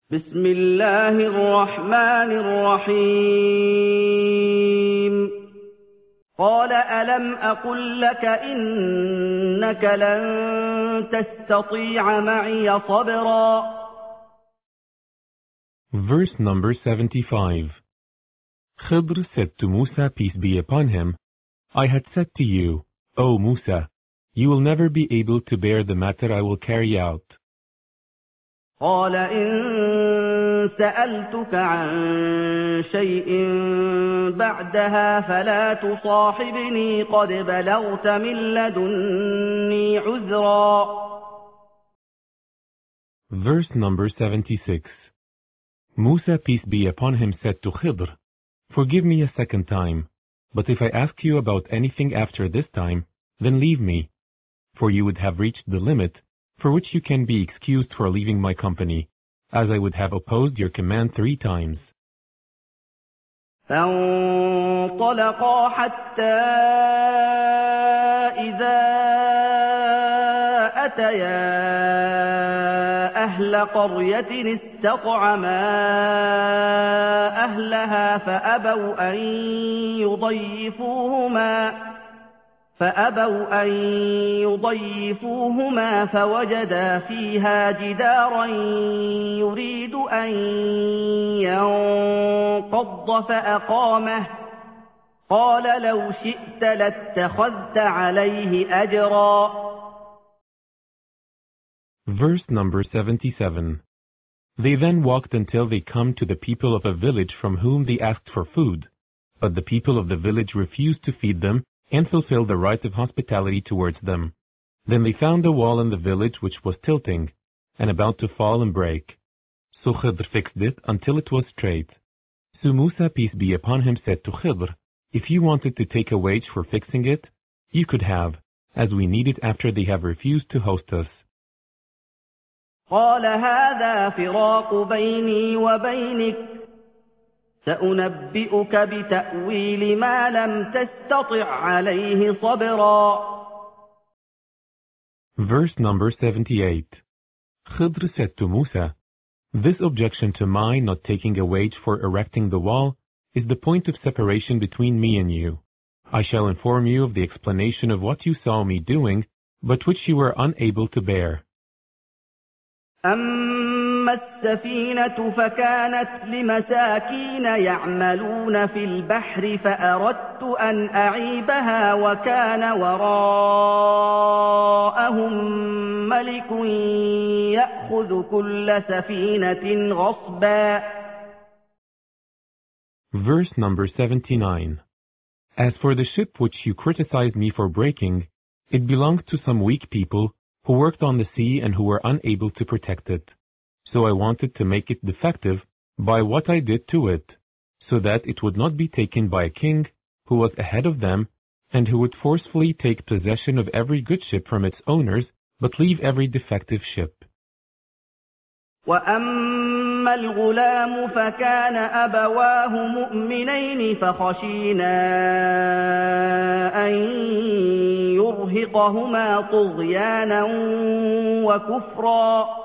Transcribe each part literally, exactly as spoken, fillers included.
بسم الله الرحمن الرحيم قال ألم أقل لك إنك لن تستطيع معي صبرا. Verse number seventy-five. Khidr said to Musa, peace be upon him, I had said to you, O Musa, you will never be able to bear the matter I will carry out. قال إن سألتك عن شيء بعدها فلا تصاحبني قد بلغت من لدني عذرا. Verse number seventy-six. Musa, peace be upon him, said to Khidr, forgive me a second time, but if I ask you about anything after this time, then leave me, for you would have reached the limit for which you can be excused for leaving my company, as I would have opposed your command three times. فانطلقا حتى إذا أتيا أهل قرية استطعما أهلها فأبوا أن يضيفوهما فأبوا أن يضيفوهما فوجدا فيها جدارا يريد أن ينقض فأقامه قال لو شئت لاتخذت عليه أجرا. Verse number seventy-seven. They then walked until they come to the people of a village from whom they asked for food, but the people of the village refused to feed them and fulfill the right of hospitality towards them. Then they found a wall in the village which was tilting, and about to fall and break. So Khidr fixed it until it was straight. So Musa, peace be upon him, said to Khidr, if you wanted to take a wage for fixing it, you could have, as we need it after they have refused to host us. قال هذا فراق بيني وبينك سأنبئك بتأويل ما لم تستطع عليه صبرا. Verse number seventy-eight. Khidr said to Musa, this objection to my not taking a wage for erecting the wall is the point of separation between me and you. I shall inform you of the explanation of what you saw me doing, but which you were unable to bear. أما السفينة فكانت لمساكين يعملون في البحر فأردت أن أعيبها وكان وراءهم ملك يأخذ كل سفينة غصبا. Verse number seventy-nine. As for the ship which you criticized me for breaking, it belonged to some weak people who worked on the sea and who were unable to protect it. So I wanted to make it defective by what I did to it, so that it would not be taken by a king who was ahead of them and who would forcefully take possession of every good ship from its owners, but leave every defective ship. وأما الغلام فكان أبواه مؤمنين فخشينا أن يرهقهما طغيانا وكفرا.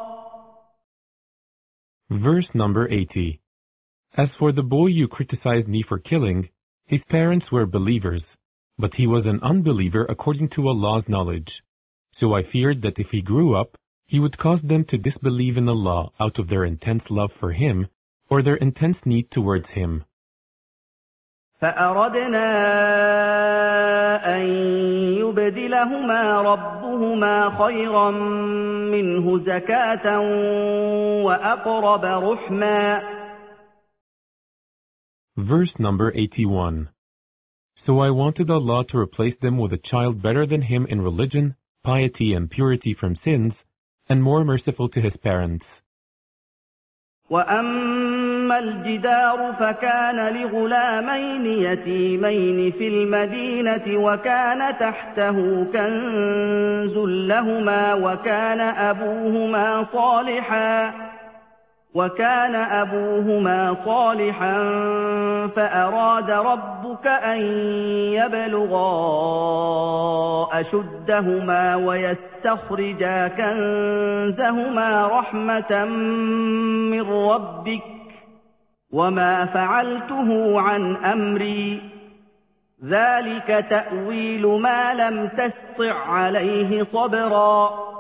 Verse number eighty. As for the boy you criticized me for killing, his parents were believers, but he was an unbeliever according to Allah's knowledge. So I feared that if he grew up, he would cause them to disbelieve in Allah out of their intense love for Him or their intense need towards Him. فأردنا أن يبدلهما ربهما خيرا منه زكاة وأقرب رحما. Verse number eighty-one. So I wanted Allah to replace them with a child better than him in religion, piety and purity from sins, and more merciful to his parents. وأما الجدار فكان لغلامين يتيمين في المدينة وكان تحته كنز لهما وكان أبوهما صالحا وكان أبوهما صالحا فأراد ربك أن يبلغا أشدهما ويستخرجا كنزهما رحمة من ربك وما فعلته عن أمري ذلك تأويل ما لم تسطع عليه صبرا.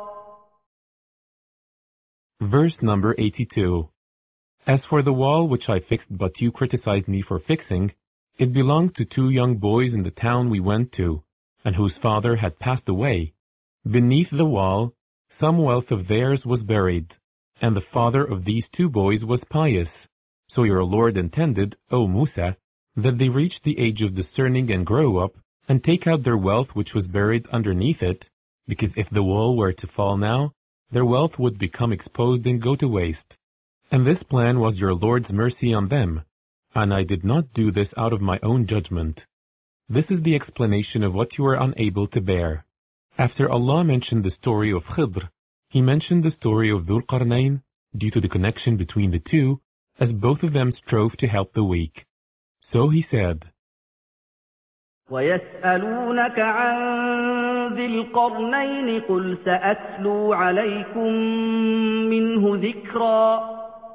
Verse number eighty-two. As for the wall which I fixed but you criticized me for fixing, it belonged to two young boys in the town we went to, and whose father had passed away. Beneath the wall, some wealth of theirs was buried, and the father of these two boys was pious. So your Lord intended, O Musa, that they reach the age of discerning and grow up, and take out their wealth which was buried underneath it, because if the wall were to fall now, their wealth would become exposed and go to waste. And this plan was your Lord's mercy on them, and I did not do this out of my own judgment. This is the explanation of what you are unable to bear. After Allah mentioned the story of Khidr, He mentioned the story of Dhul Qarnayn due to the connection between the two, as both of them strove to help the weak. So He said, وَيَسْأَلُونَكَ عَنْ ذِي الْقَرْنَيْنِ قُلْ سَأَتْلُو عَلَيْكُمْ مِنْهُ ذِكْرًا.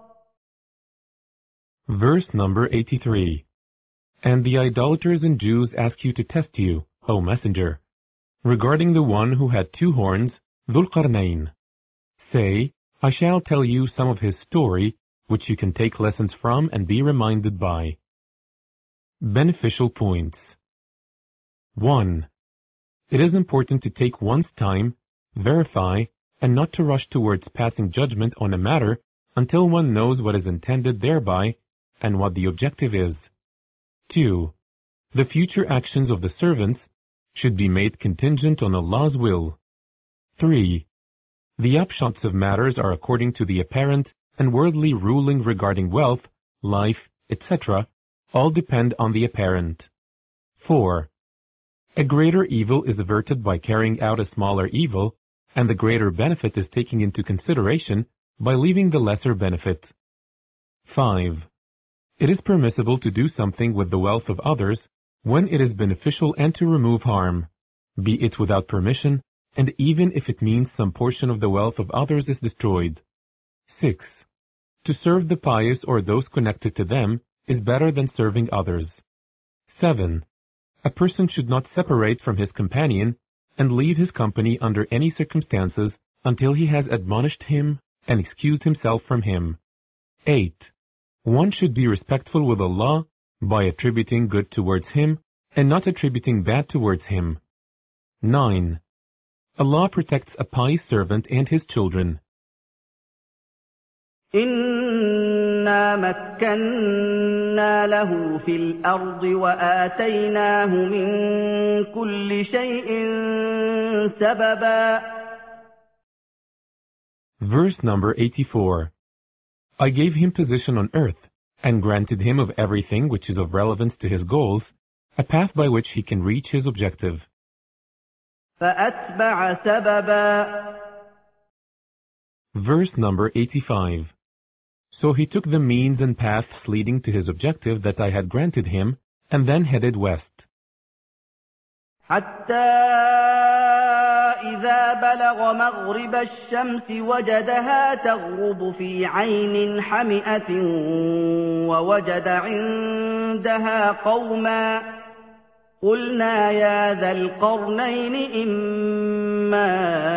Verse number eighty-three. And the idolaters and Jews ask you to test you, O Messenger, regarding the one who had two horns, Dhul Qarnayn. Say, I shall tell you some of his story, which you can take lessons from and be reminded by. Beneficial points. one. It is important to take one's time, verify, and not to rush towards passing judgment on a matter until one knows what is intended thereby and what the objective is. two. The future actions of the servants should be made contingent on Allah's will. three. The upshots of matters are according to the apparent and worldly ruling regarding wealth, life, et cetera, all depend on the apparent. four. A greater evil is averted by carrying out a smaller evil, and the greater benefit is taken into consideration by leaving the lesser benefit. five. It is permissible to do something with the wealth of others when it is beneficial and to remove harm, be it without permission, and even if it means some portion of the wealth of others is destroyed. six. To serve the pious or those connected to them is better than serving others. seven. A person should not separate from his companion and leave his company under any circumstances until he has admonished him and excused himself from him. eight. One should be respectful with Allah by attributing good towards Him and not attributing bad towards Him. nine. Allah protects a pious servant and his children. إِنَّا مَكَّنَّا لَهُ فِي الْأَرْضِ وَآتَيْنَاهُ مِنْ كُلِّ شَيْءٍ سَبَبًا. Verse number eighty-four. I gave him position on earth, and granted him of everything which is of relevance to his goals, a path by which he can reach his objective. فَأَتْبَعَ سَبَبًا. Verse number eighty-five. So he took the means and paths leading to his objective that I had granted him, and then headed west. حتى إذا بلغ مغرب الشمس وجدها تغرب في عين حمئة ووجد عندها قوما قلنا يا ذا القرنين إما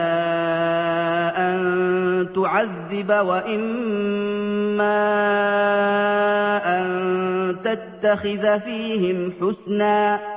أن تعذب وإما أن تتخذ فيهم حسنا.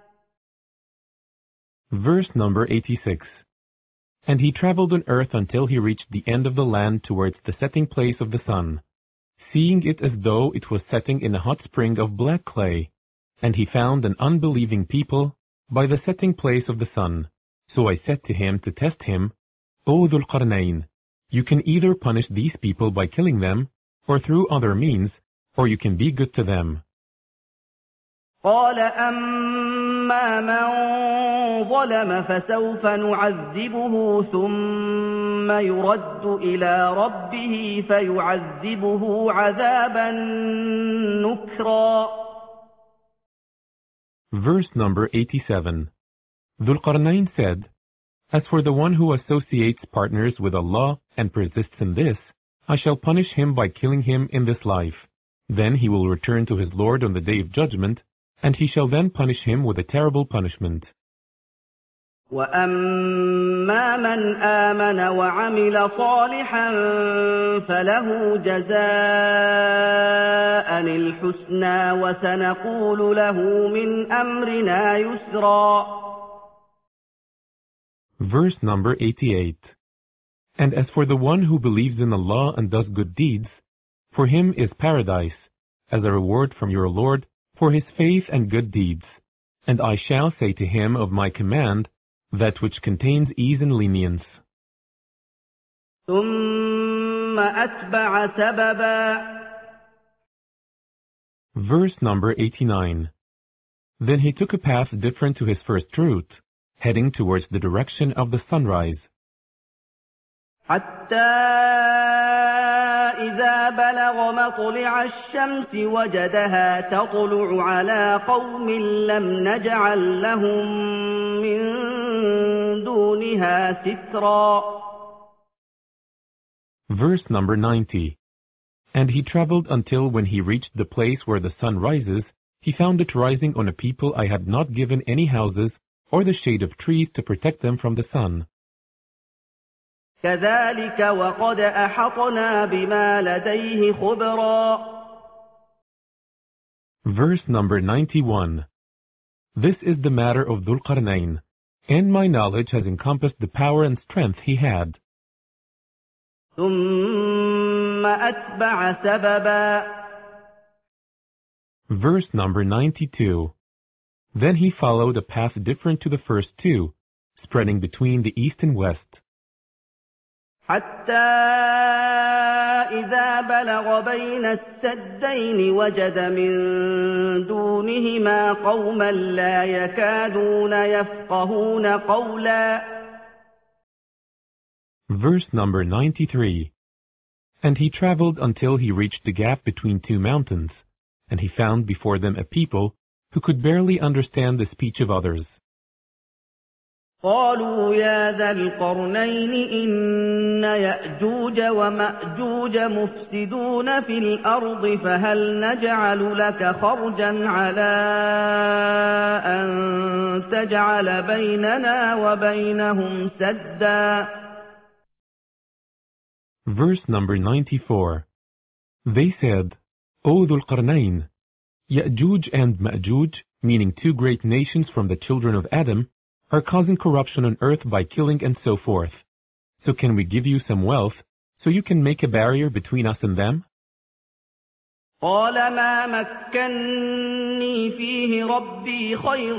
Verse number eighty-six. And he traveled on earth until he reached the end of the land towards the setting place of the sun, seeing it as though it was setting in a hot spring of black clay. And he found an unbelieving people by the setting place of the sun. So I said to him to test him, O Dhul Qarnayn, you can either punish these people by killing them, or through other means, or you can be good to them. قال أما من ظلم فسوف نعذبه ثم يرد إلى ربه فيعذبه عذابا نكرا. Verse number eighty-seven. Dhul Qarnayn said, As for the one who associates partners with Allah and persists in this, I shall punish him by killing him in this life. Then he will return to his Lord on the day of judgment, and he shall then punish him with a terrible punishment. وَأَمَّا مَنْ آمَنَ وَعَمِلَ صَالِحًا فَلَهُ جَزَاءً الْحُسْنَى وَسَنَقُولُ لَهُ مِنْ أَمْرِنَا يُسْرًا. Verse number eighty-eight. And as for the one who believes in Allah and does good deeds, for him is paradise, as a reward from your Lord, for his faith and good deeds. And I shall say to him of my command, that which contains ease and lenience. ثُمَّ أَتْبَعَ سَبَبًا. Verse number eighty-nine. Then he took a path different to his first route, heading towards the direction of the sunrise. حتى إذا بلغ مطلع الشمس وجدها تطلع على قوم لم نجعل لهم من دونها سترا. Verse number ninety. And he traveled until when he reached the place where the sun rises, he found it rising on a people I had not given any houses or the shade of trees to protect them from the sun. كذلك وقد أحطنا بما لديه خبرا. Verse number ninety-one. This is the matter of Dhul Qarnayn, and my knowledge has encompassed the power and strength he had. ثم أتبع سببا. Verse number ninety-two. Then he followed a path different to the first two, spreading between the east and west. حتى إذا بلغ بين السدين وجد من دونهما قوما لا يكادون يفقهون قولا. Verse number ninety-three. And he traveled until he reached the gap between two mountains, and he found before them a people who could barely understand the speech of others. قالوا يا ذا القرنين إن يأجوج ومأجوج مفسدون في الأرض فهل نجعل لك خرجا على أن تجعل بيننا وبينهم سدا. Verse number ninety-four. They said, O Dhul Qarnayn, Ya'juj and Ma'juj, meaning two great nations from the children of Adam, are causing corruption on earth by killing and so forth. So can we give you some wealth, so you can make a barrier between us and them? قال ما مكني فيه ربي خير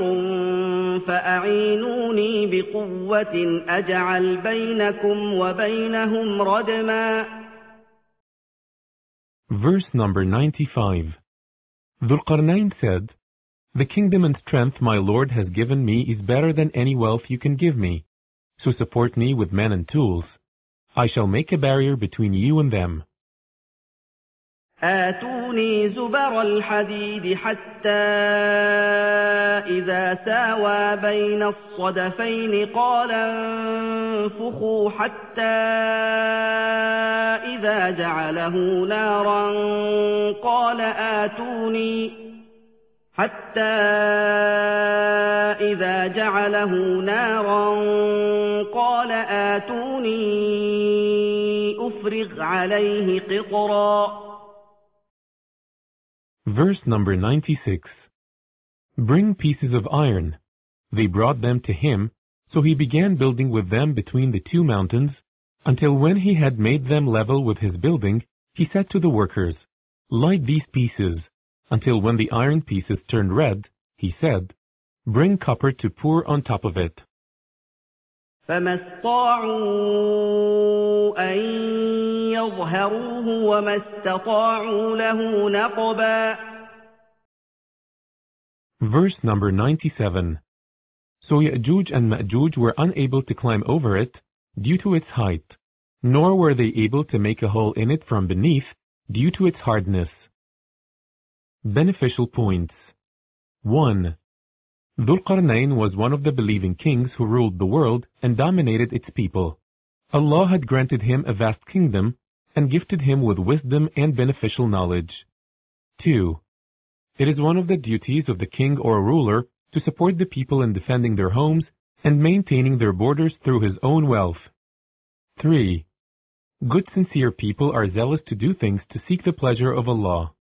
فأعينوني بقوة أجعل بينكم وبينهم ردما. Verse number ninety-five. Dhul Qarnayn said, The kingdom and strength my Lord has given me is better than any wealth you can give me. So support me with men and tools. I shall make a barrier between you and them. آتوني زبر الحديد حتى إذا ساوى بين الصدفين قال انفخوا حتى إذا جعله نارا قال آتوني حتى إذا جعله نارا قال آتوني أفرغ عليه قطرا. Verse number ninety-six. Bring pieces of iron. They brought them to him, so he began building with them between the two mountains, until when he had made them level with his building, he said to the workers, Light these pieces. Until when the iron pieces turned red, he said, Bring copper to pour on top of it. فما استطاعوا أن يظهروه وما استطاعوا له نقبا. Verse number ninety-seven. So Ya'juj and Ma'juj were unable to climb over it due to its height, nor were they able to make a hole in it from beneath due to its hardness. Beneficial points. one. Dhul Qarnayn was one of the believing kings who ruled the world and dominated its people. Allah had granted him a vast kingdom and gifted him with wisdom and beneficial knowledge. two. It is one of the duties of the king or ruler to support the people in defending their homes and maintaining their borders through his own wealth. three. Good sincere people are zealous to do things to seek the pleasure of Allah.